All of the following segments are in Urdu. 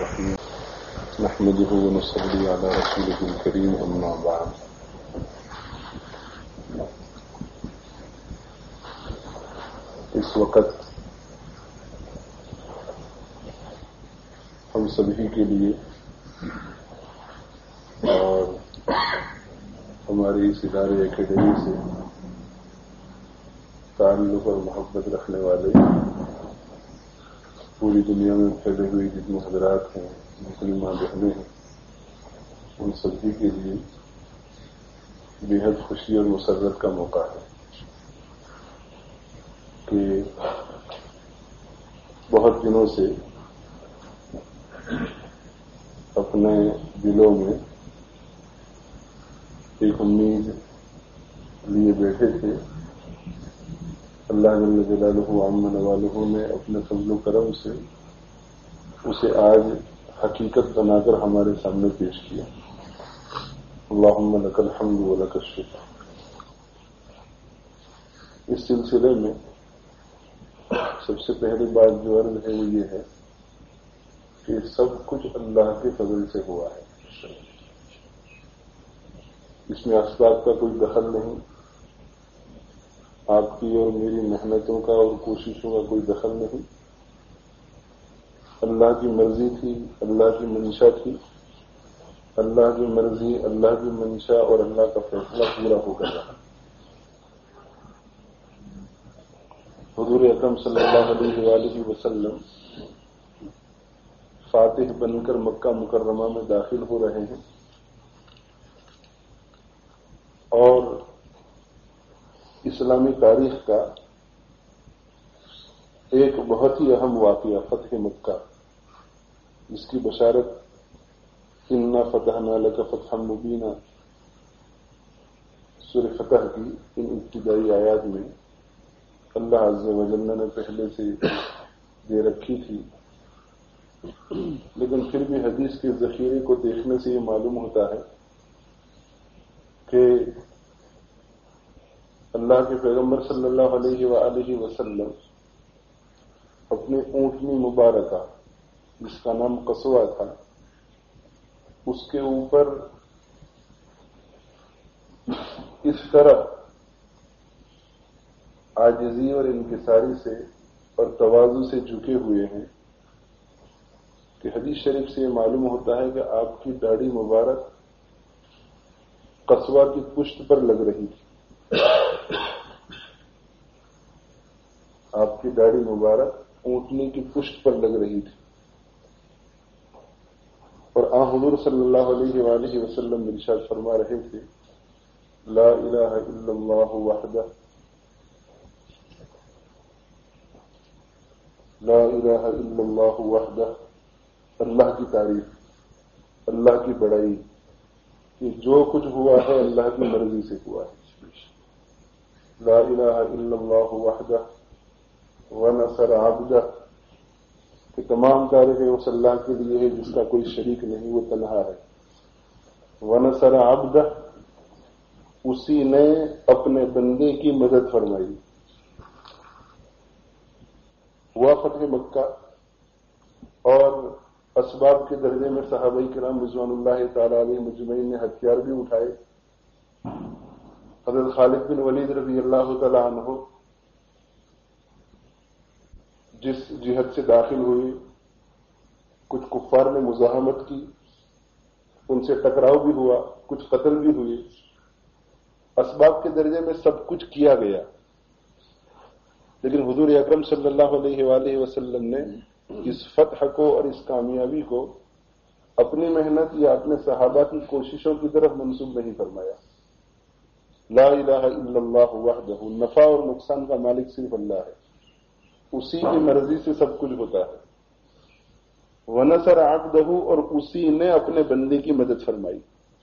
الرحيم نحمده ونصلي على رسوله الكريم أما بعد. اس وقت ہم سبھی کے لیے اور ہماری اس ادارے اکیڈمی سے تعلق اور محبت رکھنے والے پوری دنیا میں پھیلے ہوئے جتنے حضرات ہیں، مسلمہ بہنیں ہیں، ان سبھی کے لیے بے حد خوشی اور مسرت کا موقع ہے کہ بہت دنوں سے اپنے دلوں میں ایک امید لیے بیٹھے تھے. اللہ جل جلالہ وعم نوالہ نے اپنے فضل و کرم سے اسے آج حقیقت بنا کر ہمارے سامنے پیش کیا. اللہم لک الحمد ولک الشکر. اس سلسلے میں سب سے پہلی بات جو عرض ہے وہ یہ ہے کہ سب کچھ اللہ کے فضل سے ہوا ہے. اس میں اسباب کا کوئی دخل نہیں، آپ کی اور میری محنتوں کا اور کوششوں کا کوئی دخل نہیں. اللہ کی مرضی تھی، اللہ کی منشا تھی. اللہ کی مرضی، اللہ کی منشا اور اللہ کا فیصلہ پورا ہو کر رہا. حضور اکرم صلی اللہ علیہ وآلہ وسلم فاتح بن کر مکہ مکرمہ میں داخل ہو رہے ہیں اور اسلامی تاریخ کا ایک بہت ہی اہم واقعہ فتح مکہ، جس کی بشارت انا فتحنا لک فتحا مبینا سورہ فتح کی ان ابتدائی آیات میں اللہ عز و جل نے پہلے سے دے رکھی تھی. لیکن پھر بھی حدیث کے ذخیرے کو دیکھنے سے یہ معلوم ہوتا ہے کہ اللہ کے پیغمبر صلی اللہ علیہ وآلہ وسلم اپنے اونٹنی مبارکہ جس کا نام قصوہ تھا، اس کے اوپر اس طرح عاجزی اور انکساری سے اور تواضع سے جھکے ہوئے ہیں کہ حدیث شریف سے یہ معلوم ہوتا ہے کہ آپ کی داڑھی مبارک قصوہ کی پشت پر لگ رہی تھی. آپ کی داڑھی مبارک اونٹنی کی پشت پر لگ رہی تھی اور حضور صلی اللہ علیہ وآلہ وسلم ارشاد فرما رہے تھے لا الہ الا اللہ وحدہ لا الہ الا اللہ وحدہ. اللہ کی تعریف، اللہ کی بڑائی کہ جو کچھ ہوا ہے اللہ کی مرضی سے ہوا ہے. لا الہ الا اللہ وحدہ ونصر عبدہ کہ تمام تعریفیں اس اللہ کے لیے ہے جس کا کوئی شریک نہیں، وہ تنہا ہے. ونصر عبدہ اسی نے اپنے بندے کی مدد فرمائی. ہوا فتح مکہ اور اسباب کے درجے میں صحابہ کرام رضوان اللہ تعالی علیہ مجمعین نے ہتھیار بھی اٹھائے. حضرت خالد بن ولید رضی اللہ تعالی عنہ جس جہاد سے داخل ہوئے، کچھ کفار نے مزاحمت کی، ان سے ٹکراؤ بھی ہوا، کچھ قتل بھی ہوئے. اسباب کے درجے میں سب کچھ کیا گیا، لیکن حضور اکرم صلی اللہ علیہ وآلہ وسلم نے اس فتح کو اور اس کامیابی کو اپنی محنت یا اپنے صحابہ کی کوششوں کی طرف منسوب نہیں فرمایا. لا الہ الا اللہ وحدہ، نفع اور نقصان کا مالک صرف اللہ ہے، اسی کی مرضی سے سب کچھ ہوتا ہے. ونصر عبدہ اور اسی نے اپنے بندے کی مدد فرمائی.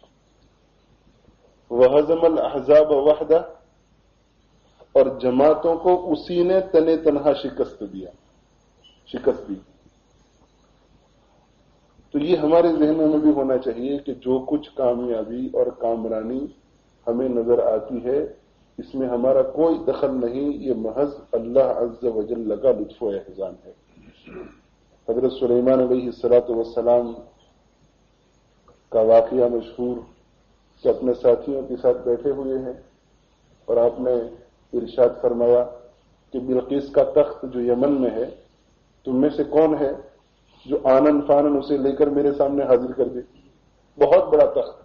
وہزم الاحزاب وحدہ اور جماعتوں کو اسی نے تنے تنہا شکست دی. تو یہ ہمارے ذہنوں میں بھی ہونا چاہیے کہ جو کچھ کامیابی اور کامرانی ہمیں نظر آتی ہے اس میں ہمارا کوئی دخل نہیں، یہ محض اللہ عز و جل کا لطف و احسان ہے. حضرت سلیمان علیہ الصلوۃ والسلام کا واقعہ مشہور کہ اپنے ساتھیوں کے ساتھ بیٹھے ہوئے ہیں اور آپ نے ارشاد فرمایا کہ بلقیس کا تخت جو یمن میں ہے تم میں سے کون ہے جو آنن فانن اسے لے کر میرے سامنے حاضر کر دے. بہت بڑا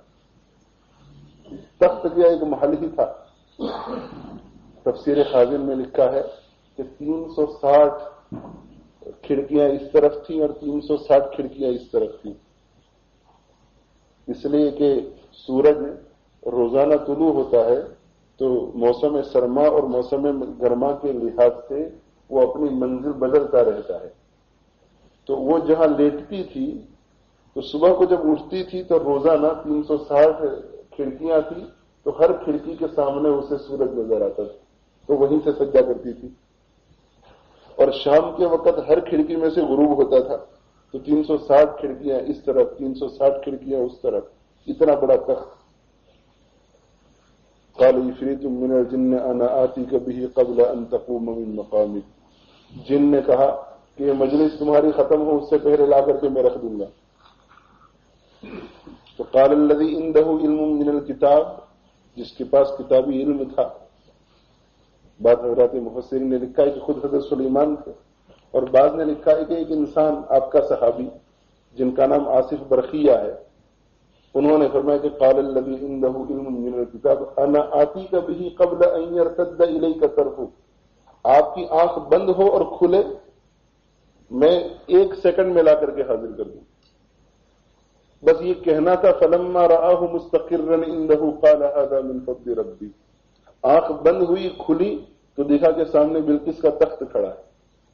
تخت کیا ایک محل ہی تھا. تفسیر خازن میں لکھا ہے کہ 360 کھڑکیاں اس طرف تھیں اور 360 کھڑکیاں اس طرف تھیں، اس لیے کہ سورج روزانہ طلوع ہوتا ہے تو موسم سرما اور موسم گرما کے لحاظ سے وہ اپنی منزل بدلتا رہتا ہے. تو وہ جہاں لیٹتی تھی تو صبح کو جب اٹھتی تھی تو روزانہ 360 کھڑکیاں تھیں تو ہر کھڑکی کے سامنے اسے سورج نظر آتا تھا تو وہیں سے سجدہ کرتی تھی. اور شام کے وقت ہر کھڑکی میں سے غروب ہوتا تھا تو 360 کھڑکیاں اس طرف 360 کھڑکیاں اس طرف، اتنا بڑا تخت. قال عفریت من الجن انا آتیک بہ قبل ان تقوم من مقامک. جن نے کہا کہ یہ مجلس تمہاری ختم ہو اس سے پہلے لا کر کے میں رکھ دوں گا. تو قال الذی عنده علم من الکتاب، جس کے پاس کتابی علم تھا. بعض حضرات مفسرین نے لکھا ہے کہ خود حضرت سلیمان تھے اور بعض نے لکھا ہے کہ ایک انسان آپ کا صحابی جن کا نام آصف برقیہ ہے، انہوں نے فرمایا کہ قال الذی عنده علم من الکتاب انا آتیک بہ قبل ان یرتد الیک طرفک. آپ کی آنکھ بند ہو اور کھلے میں 1 سیکنڈ میں لا کر کے حاضر کر دوں. بس یہ کہنا تھا فلما رآہ مستقرا عنده قال هذا من فضل ربی. آنکھ بند ہوئی کھلی تو دیکھا کہ سامنے بلقیس کا تخت کھڑا ہے.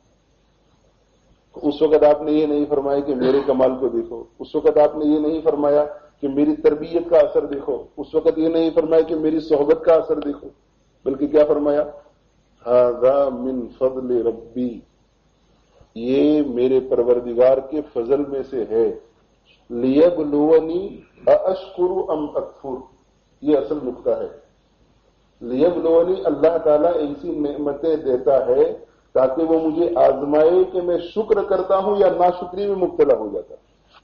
اس وقت آپ نے یہ نہیں فرمایا کہ میرے کمال کو دیکھو، اس وقت آپ نے یہ نہیں فرمایا کہ میری تربیت کا اثر دیکھو، اس وقت یہ نہیں فرمایا کہ میری صحبت کا اثر دیکھو، بلکہ کیا فرمایا ھذا من فضل ربی، یہ میرے پروردگار کے فضل میں سے ہے. لیبلونی ااشکر ام اکفر، یہ اصل نقطہ ہے. لیبلونی، اللہ تعالیٰ ایسی نعمتیں دیتا ہے تاکہ وہ مجھے آزمائے کہ میں شکر کرتا ہوں یا ناشکری میں مبتلا ہو جاتا.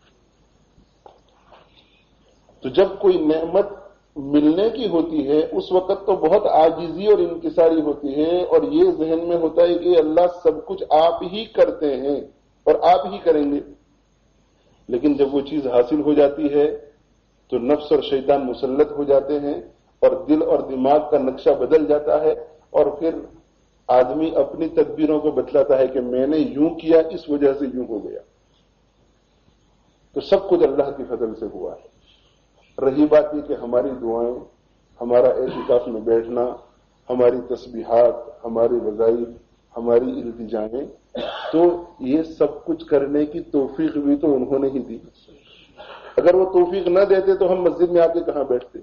تو جب کوئی نعمت ملنے کی ہوتی ہے اس وقت تو بہت عاجزی اور انکساری ہوتی ہے اور یہ ذہن میں ہوتا ہے کہ اللہ سب کچھ آپ ہی کرتے ہیں اور آپ ہی کریں گے. لیکن جب وہ چیز حاصل ہو جاتی ہے تو نفس اور شیطان مسلط ہو جاتے ہیں اور دل اور دماغ کا نقشہ بدل جاتا ہے اور پھر آدمی اپنی تدبیروں کو بتلاتا ہے کہ میں نے یوں کیا اس وجہ سے یوں ہو گیا. تو سب کچھ اللہ کی فضل سے ہوا ہے. رہی بات یہ کہ ہماری دعائیں، ہمارا اعتکاف میں بیٹھنا، ہماری تسبیحات، ہماری وظائف، ہماری التجائیں، تو یہ سب کچھ کرنے کی توفیق بھی تو انہوں نے ہی دی. اگر وہ توفیق نہ دیتے تو ہم مسجد میں آ کے کہاں بیٹھتے.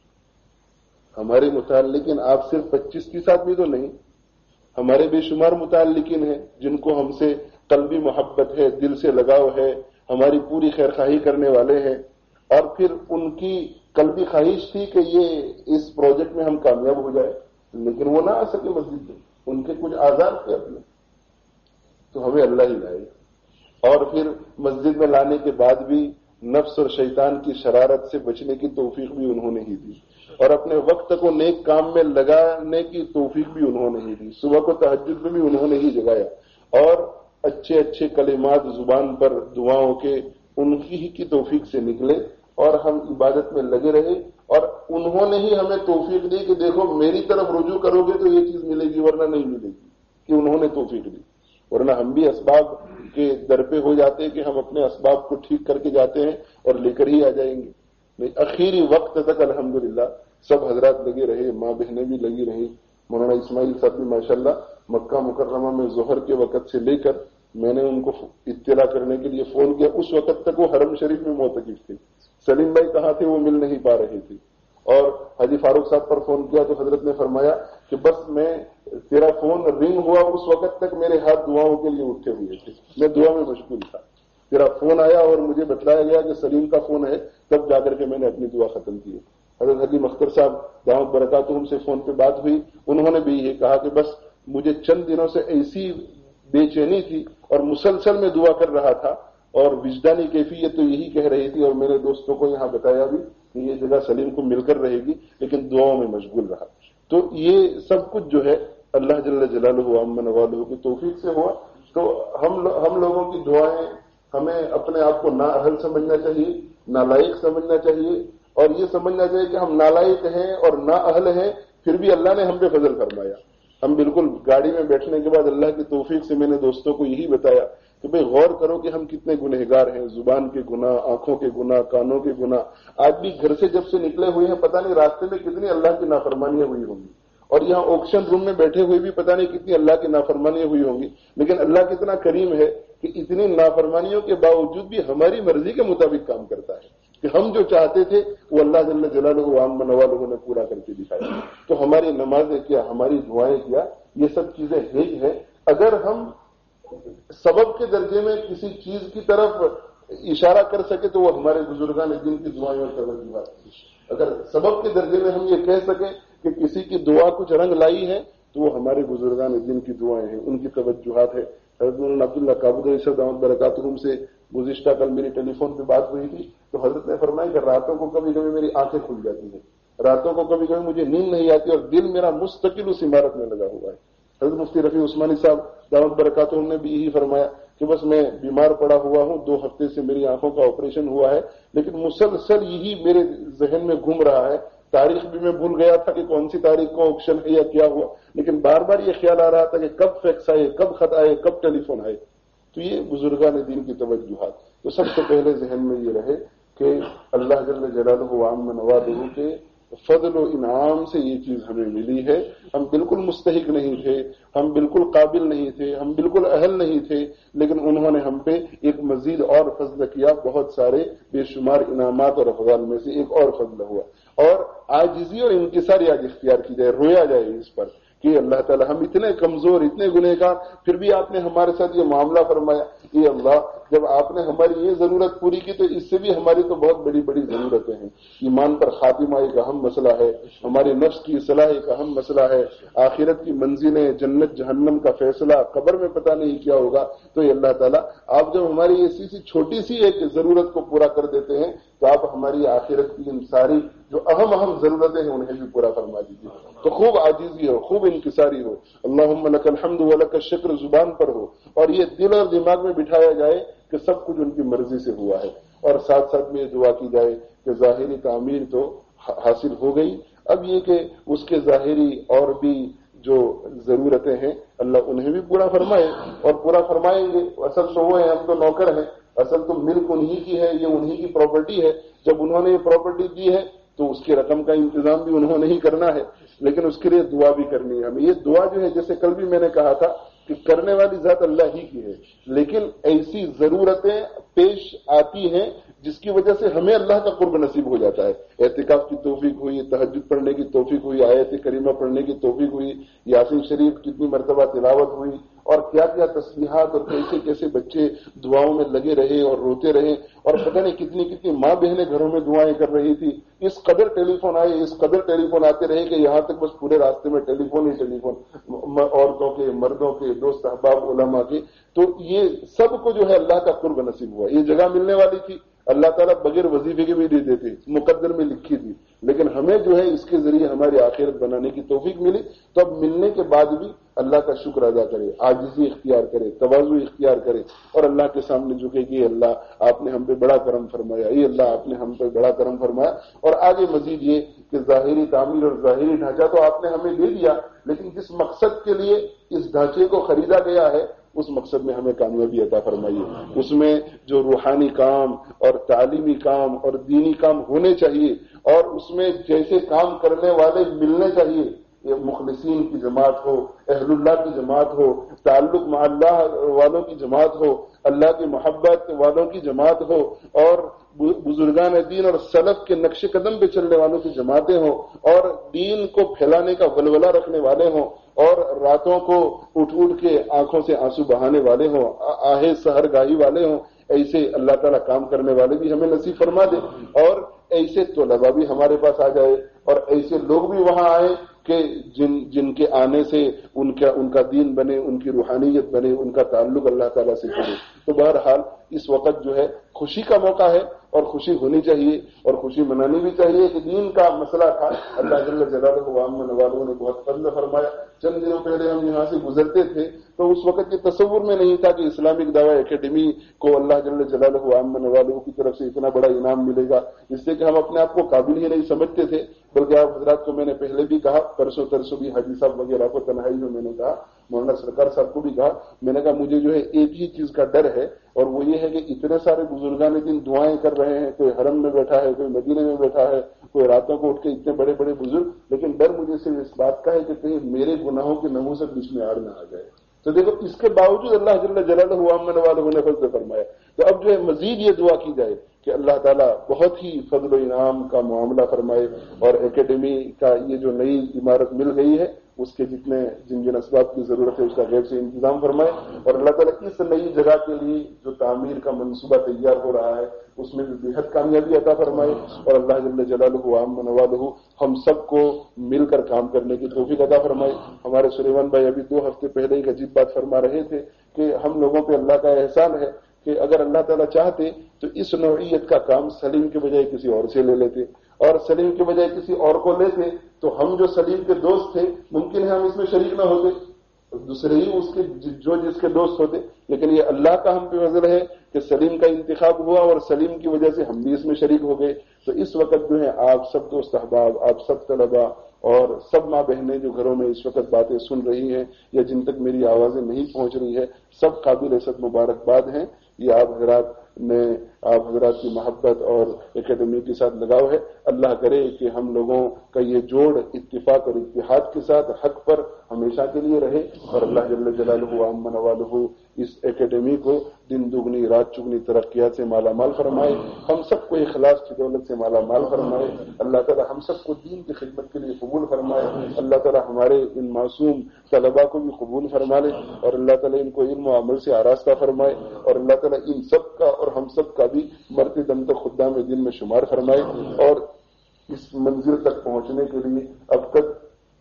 ہمارے متعلقین آپ صرف 25 آدمی تو نہیں، ہمارے بے شمار متعلقین ہیں جن کو ہم سے قلبی محبت ہے، دل سے لگاؤ ہے، ہماری پوری خیرخواہی کرنے والے ہیں. اور پھر ان کی قلبی خواہش تھی کہ یہ اس پروجیکٹ میں ہم کامیاب ہو جائے، لیکن وہ نہ آ سکے مسجد میں، ان کے کچھ آزار تھے اپنے، تو ہمیں اللہ ہی لائے. اور پھر مسجد میں لانے کے بعد بھی نفس اور شیطان کی شرارت سے بچنے کی توفیق بھی انہوں نے ہی دی اور اپنے وقت کو نیک کام میں لگانے کی توفیق بھی انہوں نے ہی دی. صبح کو تہجد میں بھی انہوں نے ہی جگایا اور اچھے اچھے کلمات زبان پر دعاؤں کے ان کی ہی کی توفیق سے نکلے اور ہم عبادت میں لگے رہے. اور انہوں نے ہی ہمیں توفیق دی کہ دیکھو میری طرف رجوع کرو گے تو یہ چیز ملے گی ورنہ نہیں ملے گی، کہ انہوں نے توفیق دی. ورنہ ہم بھی اسباب کے در پہ ہو جاتے ہیں کہ ہم اپنے اسباب کو ٹھیک کر کے جاتے ہیں اور لے کر ہی آ جائیں گے. اخیری وقت تک الحمدللہ سب حضرات لگے رہے، ماں بہنیں بھی لگی رہی. مولانا اسماعیل صاحب بھی ماشاءاللہ مکہ مکرمہ میں ظہر کے وقت سے لے کر میں نے ان کو اطلاع کرنے کے لیے فون کیا، اس وقت تک وہ حرم شریف میں معتکف تھے. سلیم بھائی کہاں تھے وہ مل نہیں پا رہے تھے. اور حاجی فاروق صاحب پر فون کیا تو حضرت نے فرمایا کہ بس میں تیرا فون رنگ ہوا اس وقت تک میرے ہاتھ دعاؤں کے لیے اٹھے ہوئے تھے، میں دعا میں مشغول تھا. تیرا فون آیا اور مجھے بتلایا گیا کہ سلیم کا فون ہے، تب جا کر کے میں نے اپنی دعا ختم کی. حضرت حجی مختر صاحب دعوت برکاتہم سے فون پہ بات ہوئی، انہوں نے بھی یہ کہا کہ بس مجھے چند دنوں سے ایسی بے چینی تھی اور مسلسل میں دعا کر رہا تھا، اور وجدانی کیفیت تو یہی کہہ رہی تھی، اور میرے دوستوں کو یہاں بتایا بھی کہ یہ جگہ سلیم کو مل کر رہے گی، لیکن دعاؤں میں مشغول رہا۔ تو یہ سب کچھ جو ہے اللہ جل جلالہ عما نوالہ کی توفیق سے ہوا۔ تو ہم لوگوں کی دعائیں، ہمیں اپنے آپ کو نااہل سمجھنا چاہیے، نالائق سمجھنا چاہیے، اور یہ سمجھنا چاہیے کہ ہم نالائق ہیں اور نااہل ہیں، پھر بھی اللہ نے ہم پہ فضل فرمایا۔ ہم بالکل گاڑی میں بیٹھنے کے بعد اللہ کی توفیق سے میں نے دوستوں کو یہی بتایا کہ بھئی غور کرو کہ ہم کتنے گنہگار ہیں، زبان کے گناہ، آنکھوں کے گناہ، کانوں کے گناہ۔ آج بھی گھر سے جب سے نکلے ہوئے ہیں پتہ نہیں راستے میں کتنی اللہ کی نافرمانیاں ہوئی ہوں گی، اور یہاں آکشن روم میں بیٹھے ہوئے بھی پتہ نہیں کتنی اللہ کی نافرمانیاں ہوئی ہوں گی، لیکن اللہ کتنا کریم ہے کہ اتنی نافرمانیوں کے باوجود بھی ہماری مرضی کے مطابق کام کرتا ہے کہ ہم جو چاہتے تھے وہ اللہ جل جلالہ عما نوالہ نے پورا کر کے دکھایا۔ تو ہماری نمازیں کیا، ہماری دعائیں کیا، یہ سب چیزیں ہی ہیں۔ اگر ہم سبب کے درجے میں کسی چیز کی طرف اشارہ کر سکے تو وہ ہمارے بزرگان دین کی دعائیں اور توجہات تھی۔ اگر سبب کے درجے میں ہم یہ کہہ سکیں کہ کسی کی دعا کچھ رنگ لائی ہے تو وہ ہمارے بزرگان دین کی دعائیں ہیں، ان کی توجہات ہے۔ حضرت مولانا عبداللہ کابودی صاحب دامت برکاتہم سے گزشتہ کل میری ٹیلی فون پہ بات ہوئی تھی، تو حضرت نے فرمایا کہ راتوں کو کبھی کبھی میری آنکھیں کھل جاتی ہیں، راتوں کو کبھی کبھی مجھے نیند نہیں آتی اور دل میرا مستقل اس عمارت میں لگا ہوا ہے۔ حضرت مفتی رفیع عثمانی صاحب دامت برکاتہم نے بھی یہی فرمایا کہ بس میں بیمار پڑا ہوا ہوں، 2 ہفتے سے میری آنکھوں کا آپریشن ہوا ہے، لیکن مسلسل یہی میرے ذہن میں گھوم رہا ہے۔ تاریخ بھی میں بھول گیا تھا کہ کون سی تاریخ کو آکشن ہے یا کیا ہوا، لیکن بار بار یہ خیال آ رہا تھا کہ کب فیکس آئے، کب خط آئے، کب ٹیلی فون آئے۔ تو یہ بزرگان دین کی توجہات۔ تو سب سے پہلے ذہن میں یہ رہے کہ اللہ جل جلالہ عما نوالہ کے فضل و انعام سے یہ چیز ہمیں ملی ہے۔ ہم بالکل مستحق نہیں تھے، ہم بالکل قابل نہیں تھے، ہم بالکل اہل نہیں تھے، لیکن انہوں نے ہم پہ ایک مزید اور فضل کیا۔ بہت سارے بے شمار انعامات اور افضال میں سے ایک اور فضل ہوا، اور عاجزی اور انکساری آج اختیار کی جائے، رویا جائے اس پر کہ اللہ تعالی ہم اتنے کمزور، اتنے گنہگار، پھر بھی آپ نے ہمارے ساتھ یہ معاملہ فرمایا۔ یہ اللہ، جب آپ نے ہماری یہ ضرورت پوری کی تو اس سے بھی ہماری تو بہت بڑی بڑی ضرورتیں ہیں۔ ایمان پر خاتمہ ایک اہم مسئلہ ہے، ہمارے نفس کی اصلاح ایک اہم مسئلہ ہے، آخرت کی منزلیں، جنت جہنم کا فیصلہ، قبر میں پتہ نہیں کیا ہوگا۔ تو یہ اللہ تعالیٰ آپ جب ہماری ایسی سی چھوٹی سی ایک ضرورت کو پورا کر دیتے ہیں تو آپ ہماری آخرت کی ان ساری جو اہم ضرورتیں ہیں انہیں بھی پورا فرما دیجیے۔ تو خوب عاجزی ہو، خوب انکساری ہو، اللہم لک الحمد ولک الشکر زبان پر ہو، اور یہ دل اور دماغ میں بٹھایا جائے کہ سب کچھ ان کی مرضی سے ہوا ہے، اور ساتھ ساتھ میں یہ دعا کی جائے کہ ظاہری تعمیر تو حاصل ہو گئی، اب یہ کہ اس کے ظاہری اور بھی جو ضرورتیں ہیں اللہ انہیں بھی پورا فرمائے، اور پورا فرمائیں گے۔ اصل تو وہ ہے، ہم تو نوکر ہیں، اصل تو ملک انہی کی ہے، یہ انہی کی پراپرٹی ہے۔ جب انہوں نے یہ پراپرٹی دی ہے تو اس کی رقم کا انتظام بھی انہوں نے ہی کرنا ہے، لیکن اس کے لیے دعا بھی کرنی ہے ہمیں۔ یہ دعا جو ہے، جیسے کل بھی میں نے کہا تھا کہ کرنے والی ذات اللہ ہی کی ہے، لیکن ایسی ضرورتیں پیش آتی ہیں جس کی وجہ سے ہمیں اللہ کا قرب نصیب ہو جاتا ہے۔ اعتکاف کی توفیق ہوئی، تہجد پڑھنے کی توفیق ہوئی، آیت کریمہ پڑھنے کی توفیق ہوئی، یاسین شریف کتنی مرتبہ تلاوت ہوئی، اور کیا کیا تسبیحات، اور کیسے کیسے بچے دعاؤں میں لگے رہے اور روتے رہے، اور پتہ نہیں کتنی کتنی ماں بہنیں گھروں میں دعائیں کر رہی تھی۔ اس قدر ٹیلی فون آئے، اس قدر ٹیلی فون آتے رہے کہ یہاں تک بس پورے راستے میں ٹیلی فون ہی ٹیلی فون، عورتوں کے، مردوں کے، دوست احباب، علماء کے۔ تو یہ سب کو جو ہے اللہ کا قرب نصیب ہوا۔ یہ جگہ ملنے والی تھی، اللہ تعالیٰ بغیر وظیفے کے بھی دے دیتے، مقدر میں لکھی تھی، لیکن ہمیں جو ہے اس کے ذریعے ہماری آخرت بنانے کی توفیق ملی۔ تو اب ملنے کے بعد بھی اللہ کا شکر ادا کرے، عاجزی اختیار کرے، تواضع اختیار کرے، اور اللہ کے سامنے جھکے کہ اللہ آپ نے ہم پہ بڑا کرم فرمایا، یہ اللہ آپ نے ہم پہ بڑا کرم فرمایا۔ اور آگے مزید یہ کہ ظاہری تعمیر اور ظاہری ڈھانچہ تو آپ نے ہمیں دے دیا، لیکن جس مقصد کے لیے اس ڈھانچے کو خریدا گیا ہے اس مقصد میں ہمیں کامیابی عطا فرمائیے۔ اس میں جو روحانی کام اور تعلیمی کام اور دینی کام ہونے چاہیے، اور اس میں جیسے کام کرنے والے ملنے چاہیے، یہ مخلصین کی جماعت ہو، اہل اللہ کی جماعت ہو، تعلق مع اللہ والوں کی جماعت ہو، اللہ کی محبت والوں کی جماعت ہو، اور بزرگان دین اور سلف کے نقش قدم پہ چلنے والوں کی جماعتیں ہوں، اور دین کو پھیلانے کا ولولہ رکھنے والے ہوں، اور راتوں کو اٹھ کے آنکھوں سے آنسو بہانے والے ہوں، آہے سحر گاہی والے ہوں۔ ایسے اللہ تعالیٰ کام کرنے والے بھی ہمیں نصیب فرما دے، اور ایسے طلباء بھی ہمارے پاس آ جائے، اور ایسے لوگ بھی وہاں آئے کہ کہ جن کے آنے سے ان کا دین بنے، ان کی روحانیت بنے، ان کا تعلق اللہ تعالیٰ سے جڑے. تو بہرحال اس وقت جو ہے خوشی کا موقع ہے اور خوشی ہونی چاہیے اور خوشی منانی بھی چاہیے کہ دین کا مسئلہ تھا. اللہ جل جلالہ عام والوں نے بہت فضل فرمایا. چند دنوں پہلے ہم یہاں سے گزرتے تھے تو اس وقت یہ تصور میں نہیں تھا کہ اسلامک دعوی اکیڈمی کو اللہ جل جلالہ عام والوں کی طرف سے اتنا بڑا انعام ملے گا، اس لیے کہ ہم اپنے آپ کو قابل ہی نہیں سمجھتے تھے. بلکہ آپ حضرات کو میں نے پہلے بھی کہا، پرسوں ترسوں بھی حاجی صاحب وغیرہ کو تنہائی میں میں نے کہا، مولانا سرکار صاحب کو بھی کہا، میں نے کہا مجھے جو ہے ایک ہی چیز کا ڈر ہے اور وہ یہ ہے کہ اتنے سارے بزرگان دین دعائیں کر رہے ہیں، کوئی حرم میں بیٹھا ہے، کوئی مدینے میں بیٹھا ہے، کوئی راتوں کو اٹھ کے اتنے بڑے بڑے بزرگ، لیکن ڈر مجھے صرف اس بات کا ہے کہ کہیں میرے گناہوں کی نحوست بیچ میں آڑ نہ آ جائے. تو دیکھو اس کے باوجود اللہ جل جلالہ عام والوں نے فضل فرمایا. تو اب جو ہے مزید یہ دعا کی جائے کہ اللہ تعالیٰ بہت ہی فضل و انعام کا معاملہ فرمائے اور اکیڈمی کا یہ جو نئی عمارت مل گئی ہے اس کے جن اسباب کی ضرورت ہے اس کا غیر سے انتظام فرمائے اور اللہ تعالیٰ اس نئی جگہ کے لیے جو تعمیر کا منصوبہ تیار ہو رہا ہے اس میں بھی بےحد کامیابی عطا فرمائے اور اللہ جل جلالہ عام والہ ہم سب کو مل کر کام کرنے کی توفیق عطا فرمائے. ہمارے سلیمان بھائی ابھی 2 ہفتے پہلے ایک عجیب بات فرما رہے تھے کہ ہم لوگوں پہ اللہ کا احسان ہے کہ اگر اللہ تعالیٰ چاہتے تو اس نوعیت کا کام سلیم کے بجائے کسی اور سے لے لیتے اور سلیم کے بجائے کسی اور کو لیتے تو ہم جو سلیم کے دوست تھے ممکن ہے ہم اس میں شریک نہ ہوتے، دوسرے ہی اس کے جس کے دوست ہوتے. لیکن یہ اللہ کا ہم پہ فضل ہے کہ سلیم کا انتخاب ہوا اور سلیم کی وجہ سے ہم بھی اس میں شریک ہو گئے. تو اس وقت جو ہے آپ سب دوست احباب، آپ سب طلباء اور سب ماں بہنیں جو گھروں میں اس وقت باتیں سن رہی ہیں یا جن تک میری آوازیں نہیں پہنچ رہی ہے، سب قابل عزت مبارکباد ہیں. یہ آپ حضرات کی محبت اور اکیڈمی کے ساتھ لگاؤ ہے. اللہ کرے کہ ہم لوگوں کا یہ جوڑ اتفاق اور اتحاد کے ساتھ حق پر ہمیشہ کے لیے رہے اور اللہ جل جلالہ عام والہ اس اکیڈمی کو دن دگنی رات چگنی ترقیات سے مالا مال فرمائے، ہم سب کو اخلاص کی دولت سے مالا مال فرمائے. اللہ تعالی ہم سب کو دین کی خدمت کے لیے قبول فرمائے. اللہ تعالی ہمارے ان معصوم طلباء کو بھی قبول فرما لے اور اللہ تعالی ان کو علم و عمل سے آراستہ فرمائے اور اللہ تعالی ان سب کا اور ہم سب کا بھی مرتے دم تک خدام دین میں شمار فرمائے. اور اس منزل تک پہنچنے کے لیے اب تک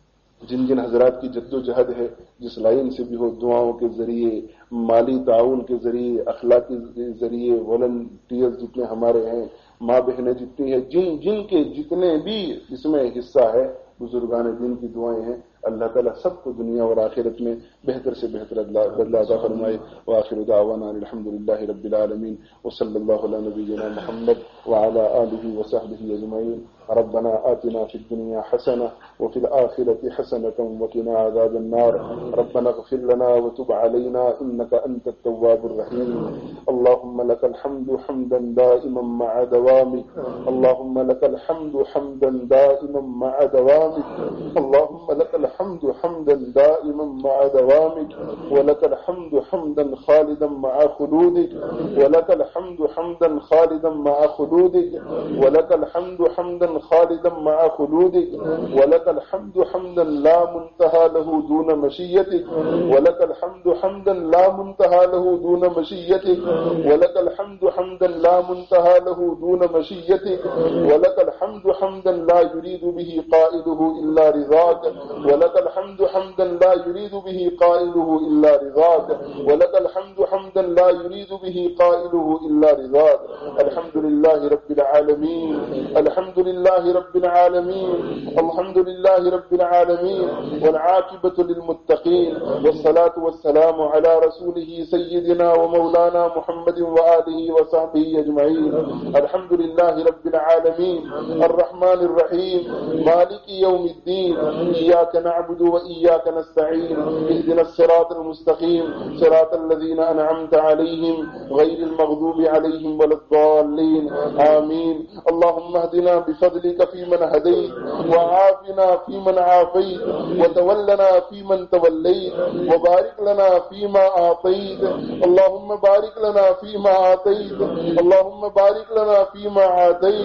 جن حضرات کی جد و جہد ہے، جس لائن سے بھی ہو، دعاؤں کے ذریعے، مالی تعاون کے ذریعے، اخلاقی ذریعے، والنٹیئر جتنے ہمارے ہیں، ماں بہنیں جتنی ہیں، جن کے جتنے بھی اس میں حصہ ہے، بزرگان دین کی دعائیں ہیں، اللہ تعالیٰ سب کو دنیا اور آخرت میں بہتر سے بہتر بدلہ عطا فرمائے. وآخر دعوانا الحمدللہ رب العالمین وصلی اللہ علی نبینا محمد وعلی آلہ وصحبہ اجمعین. ربنا آتنا فی الدنیا حسنہ وفی الآخرۃ حسنۃ وقنا عذاب النار. ربنا اغفر لنا وتب علینا انک انت التواب الرحیم. اللهم لك الحمد حمدا دائما مع دوامك. اللهم لك الحمد حمدا دائما مع دوامك. اللهم لك الحمد حمدا دائما مع دوامك ولك الحمد حمدا خالدا مع خلودك ولك الحمد حمدا خالدا مع خلودك ولك الحمد حمدا خالدا مع خلودك ولك الحمد حمدا لا منتهى له دون مشيتك ولك الحمد حمدا لا منتهى له دون مشيتك ولك الحمد حمدا لا منتهى له دون مشيتك ولك الحمد حمدا لا يريد به قائله إلا رضاك ولك الحمد حمدا لا يريد به قائله إلا رضاك ولك الحمد حمدا لا يريد به قائله إلا رضاك. الحمد لله رب العالمين. الحمد لله رب العالمين. الحمد لله رب العالمين. والعاقبة للمتقين والصلاة والسلام على رسوله سيدنا ومولانا محمد وآله وصحبه أجمعين. الحمد لله رب العالمين الرحمن الرحيم مالك يوم الدين. إياك نعبد وإياك نستعين. اهدنا الصراط المستقيم صراط الذين أنعمت عليهم غير المغضوب عليهم ولا الضالين آمين. اللهم اهدنا بفضلك فيمن هديت وعافنا فيمن عافيت وتولنا فيمن توليت وبارك لنا فيما أعطيت. اللهم بارك لنا فيما أعطيت. اللهم بارك لنا فيما أعطيت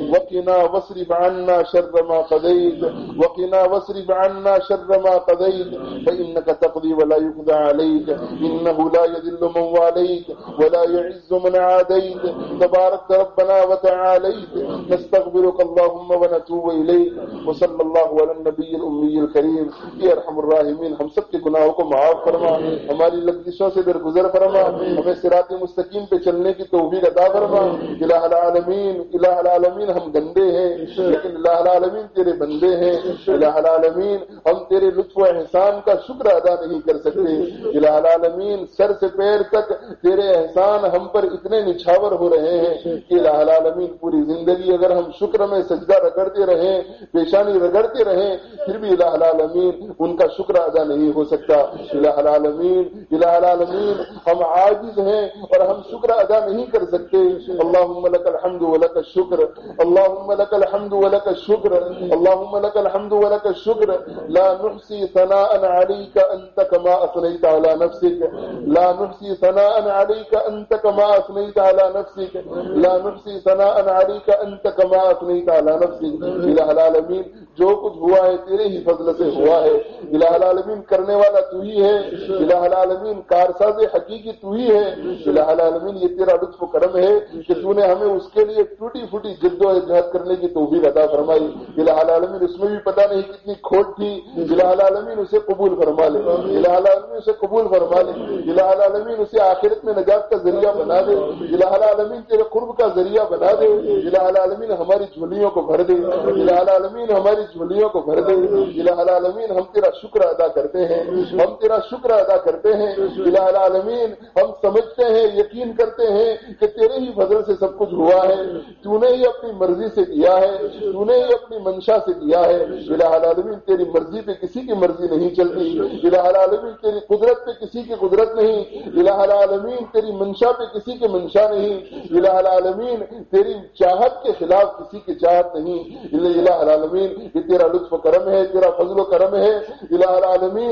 وقنا واصرف عنا شر ما قضيت وقنا واصرف عنا شر ما قضيت فإنك تقضي ولا يقضى عليك إنه لا يذل من واليت ولا يعز من عاديت تبارك ربنا وتعاليت نستغفرك اللهم ونتوب إليك وصلى الله على النبي الأمي الكريم يا أرحم الراحمين. ہم سب کے گناہوں کو معاف فرما, ہماری لغزشوں سے درگزر فرما, ہمیں صراط مستقیم پہ چلنے کی توفیق عطا فرما. الہ العالمین الہ العالمین ہم گندے ہیں لیکن الہ العالمین تیرے بندے ہیں. الہ العالمین ہم تیرے لطف و احسان کا شکر ادا نہیں کر سکتے. الہ العالمین سر سے پیر تک تیرے احسان ہم پر اتنے نچھاور ہو رہے ہیں کہ الہ العالمین پوری زندگی اگر ہم شکر میں سجدہ رگڑتے رہیں, پیشانی رگڑتے رہیں, پھر بھی الہ العالمین ان کا شکر ادا نہیں ہو سکتا. الہ العالمین ہم عاجز ہیں اور ہم شکر ادا نہیں کر سکتے. اللہم لک الحمد ولک الشکر اللہم لک الحمد ولک الشکر اللہم لک الحمد ولک الشکر لا نحصی ثناء علیک انت کما اثنیت علی نفسک لا نحصی ثناء علیک انت کما اثنیت علی نفسک لا نحصی ثناء علیک انت کما اثنیت علی نفسک. الہ العالمین جو کچھ ہوا ہے تیرے ہی فضل سے ہوا ہے. الہ العالمین کرنے والا تو ہی ہے. الہ العالمین کارساز حقیقی تو ہی ہے. الہ العالمین یہ تیرا لطف و کرم ہے کہ تو نے ہمیں اس کے لیے ٹوٹی پھوٹی جد و جہد کرنے کی توفیق عطا فرمائی. الہ العالمین اس میں بھی پتہ نہیں کتنی کھوٹ تھی. الہ العالمین اسے قبول فرما لے. الہ العالمین اسے قبول فرما لے. الہ العالمین اسے آخرت میں نجات کا ذریعہ بنا دے. الہ العالمین تیرے قرب کا ذریعہ بنا دے. الہ العالمین ہماری جھولیوں کو بھر دے. الہ العالمین ہماری جھولیوں کو بھر دے. الہ العالمین ہم تیرا شکر ادا کرتے ہیں, ہم تیرا شکر ادا کرتے ہیں. الہ العالمین ہم سمجھتے ہیں, یقین کرتے ہیں کہ تیرے ہی فضل سے سب کچھ ہوا ہے. تو نے ہی اپنی مرضی سے کیا ہے, تو نے ہی اپنی منشا سے کیا ہے. الہ العالمین تیری مرضی پہ کسی کی مرضی نہیں چلتی. الہ العالمین تیری قدرت پہ کسی کی قدرت نہیں. الہ العالمین تیری منشا پہ کسی کی منشا نہیں. الہ العالمین تیری چاہت کے خلاف کسی کی چاہت نہیں. الہ العالمین یہ تیرا لطف و کرم ہے, تیرا فضل و کرم ہے. الہ العالمین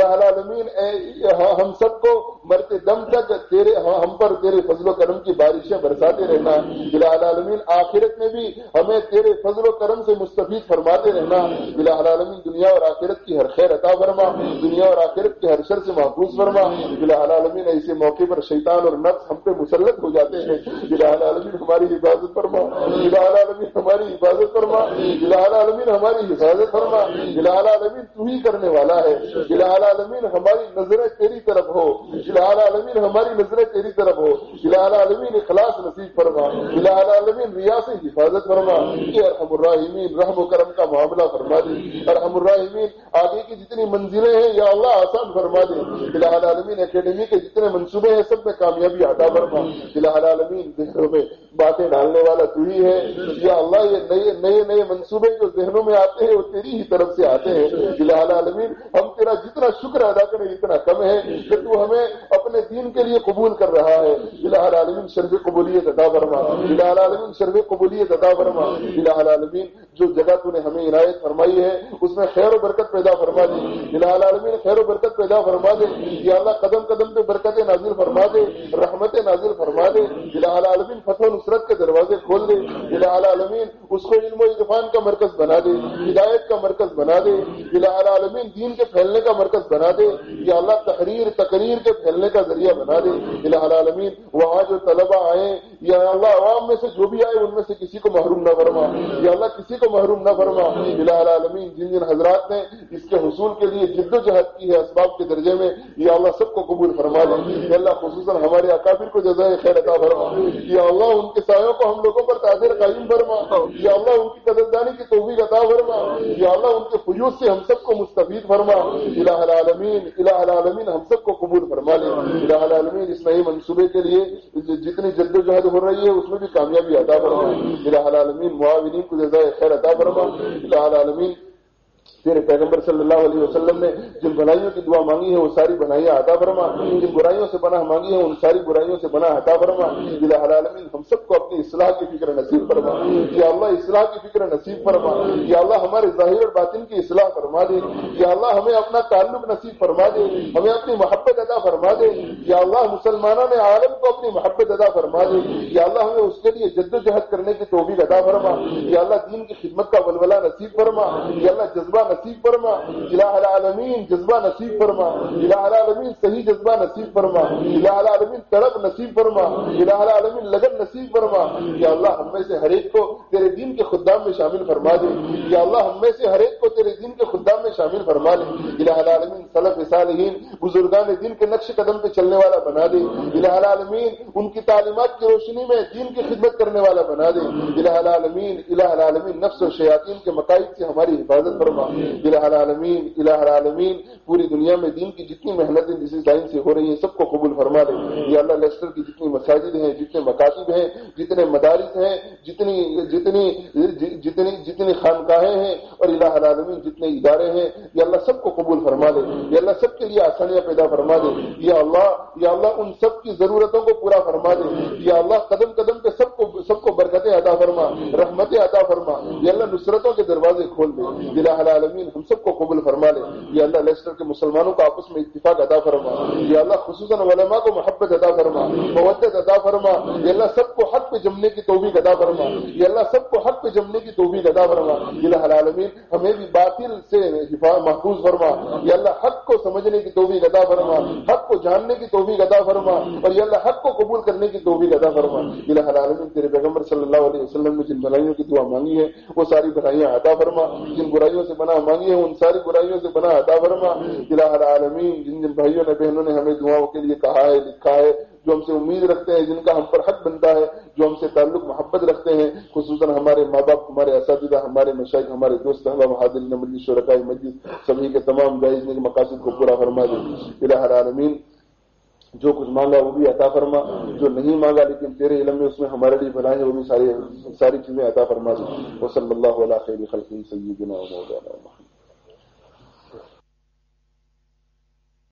ہم سب کو مرتے دم تک ہم پر تیرے فضل و کرم کی بارشیں برساتے رہنا. الہ العالمین آخرت میں بھی ہمیں تیرے فضل و کرم سے مستفید فرماتے رہنا. الہ العالمین دنیا اور آخرت کی ہر خیر عطا فرما, دنیا اور آخرت کے ہر شر سے محفوظ فرما. الہ العالمین ایسے موقع پر شیطان اور نفس ہم پہ مسلط ہو جاتے ہیں. الہ العالمین ہماری حفاظت فرما. الہ العالمین ہماری حفاظت فرما. الہ العالمین ہماری حفاظت فرما. الہ العالمین تو ہی کرنے والا ہے. الہ العالمین ہماری نظریں تیری طرف ہو. الہ العالمین ہماری نظریں تیری طرف ہو. الہ العالمین اخلاص نصیب فرما. الہ العالمین ریا سے حفاظت فرما. اے ارحم الراحمین رحم و کرم کا معاملہ فرما دے. ارحم الراحمین آگے کی جتنی منزلیں ہیں یا اللہ آسان فرما دے. الہ العالمین اکیڈمی کے جتنے منصوبے ہیں سب میں کامیابی عطا فرما. الہ العالمین ذہنوں میں باتیں ڈالنے والا تو ہی ہے. یا اللہ یہ نئے منصوبے جو ذہنوں میں آتے ہیں وہ تیری ہی طرف سے آتے ہیں. الہ العالمین ہم تیرا جتنا شکر ادا کریں اتنا کم ہے کہ تو ہمیں اپنے دین کے لیے قبول کر رہا ہے. الہ العالمین شرف قبولیت عطا فرما. الہ العالمین شرف قبولیت عطا فرما. الہ العالمین جو جگہ تو نے ہمیں عنایت فرمائی ہے اس میں خیر و برکت پیدا فرما دے. الہ العالمین خیر و برکت پیدا فرما دے. یا اللہ قدم قدم پہ برکت نازل فرما دے, رحمت نازل فرما دے. الہ العالمین فتح و نصرت کے دروازے کھول دے. الہ العالمین اس کو علم و عرفان کا مرکز بنا دے, ہدایت کا مرکز بنا دے. الہ العالمین دین کے پھیلنے کا مرکز بنا دے. یا اللہ تقریر کے پھیلنے کا ذریعہ بنا دے. الہ العالمین وہاں جو طلبہ آئے یا اللہ عوام میں سے جو بھی آئے ان میں سے کسی کو محروم نہ فرما. یا اللہ کسی کو محروم نہ فرما. الہ العالمین جن حضرات نے اس کے حصول کے لیے جد و جہد کی ہے اسباب کے درجے میں یا اللہ سب کو قبول فرما دے. یا اللہ خصوصاً ہمارے اکابر کو جزائے خیر عطا فرما. یا اللہ ان کے سایوں کو ہم لوگوں پر تاثیر قائم فرما. یا اللہ ان کی قدردانی کی توفیق عطا فرما. یا اللہ ان کے فیوض سے ہم سب کو مستفید فرما. الہ العالمین ہم سب کو قبول فرما لے. الہ العالمین اس نئے منصوبے کے لیے جتنی جد و جہد ہو رہی ہے اس میں بھی کامیابی عطا فرما. الہ العالمین معاونین کو جزائے خیر عطا فرما. الہ العالمین تیرے پیغمبر صلی اللہ علیہ وسلم نے جن بھلائیوں کی دعا مانگی ہے وہ ساری بھلائیاں عطا فرما، جن برائیوں سے پناہ مانگی ہے ان ساری برائیوں سے پناہ عطا فرما۔ الہ العالمین ہم سب کو اپنی اصلاح کی فکر نصیب فرما، یا اللہ اصلاح کی فکر نصیب فرما، یا اللہ ہمارے ظاہر اور باطن کی اصلاح فرما دے، یا اللہ ہمیں اپنا تعلق نصیب فرما دے، ہمیں اپنی محبت عطا فرما دے، یا اللہ مسلمانوں نے عالم کو اپنی محبت عطا فرما دے، یا اللہ ہمیں اس کے لیے جد و جہد کرنے کی توفیق عطا فرما، یا اللہ دین کی خدمت کا ولولہ نصیب فرما، یا اللہ جذبہ نصیب فرما، الہ العالمین جذبہ نصیب فرما، الہ العالمین صحیح جذبہ نصیب فرما، الہ العالمین طلب نصیب فرما، الہ العالمین لگن نصیب فرما، یا اللہ ہم میں سے ہر ایک کو تیرے دین کے خدام میں شامل فرما دے، یا اللہ ہم میں سے ہر ایک کو تیرے دین کے خدام میں شامل فرما لے، الہ العالمین سلف صالحین بزرگان دین کے نقش قدم پہ چلنے والا بنا دے، الہ العالمین ان کی تعلیمات کی روشنی میں دین کی خدمت کرنے والا بنا دے، الہ العالمین نفس و شیاطین کے مقائد سے ہماری حفاظت فرما، الہ العالمین پوری دنیا میں دین کی جتنی محنتیں جس لائن سے ہو رہی ہیں سب کو قبول فرما لے، یا اللہ لیسٹر کی جتنی مساجد ہیں، جتنے مکاتب ہیں، جتنے مدارس ہیں، جتنی خانقاہیں ہیں، اور الہ العالمین جتنے ادارے ہیں، یا اللہ سب کو قبول فرما لے، یا اللہ سب کے لیے آسانیاں پیدا فرما دے، یا اللہ ان سب کی ضرورتوں کو پورا فرما دے، یا اللہ قدم قدم پہ سب کو برکتیں عطا فرما، رحمتیں عطا فرما، یا اللہ نصرتوں کے دروازے کھول دے، الہ العالمین ہم سب کو قبول فرما لے، یا اللہ لیسٹر کے مسلمانوں کا آپس میں اتفاق عطا فرما، یا اللہ خصوصاً علماء کو محبت عطا فرما، مودت عطا فرما، یا اللہ سب کو حق پہ جمنے کی توفیق عطا فرما، یا اللہ سب کو حق پہ جمنے کی توفیق عطا فرما، الہ العالمین ہمیں بھی باطل سے محفوظ فرما، یا اللہ حق کو سمجھنے کی توفیق عطا فرما، حق کو جاننے کی توفیق عطا فرما، اور یا اللہ حق کو قبول کرنے کی توفیق عطا فرما، الہ العالمین تیرے پیغمبر صلی اللہ علیہ وسلم نے جن بھلائیوں کی دعا مانگی ہے وہ ساری بھلائیاں عطا فرما، جن برائیوں سے پناہ مانگی ہے ان ساری برائیوں سے پناہ عطا فرما، الہ العالمین جن بھائیوں نے بہنوں نے ہمیں دعاؤں کے لیے کہا ہے لکھا ہے، جو ہم سے امید رکھتے ہیں، جن کا ہم پر حق بنتا ہے، جو ہم سے تعلق محبت رکھتے ہیں، خصوصاً ہمارے ماں باپ، ہمارے اساتذہ، ہمارے مشائخ، ہمارے دوست احباب، حاضرین مجلس، شرکاء مجلس، سبھی کے تمام جائز نیک مقاصد کو پورا فرما دے، الہ العالمین جو کچھ مانگا وہ بھی عطا فرما، جو نہیں مانگا لیکن تیرے علم میں اس میں ہمارے لیے بنائے ہیں وہ بھی ساری چیزیں عطا فرما دے، وصلی اللہ علی خیر خلقہ سیدنا و مولانا محمد۔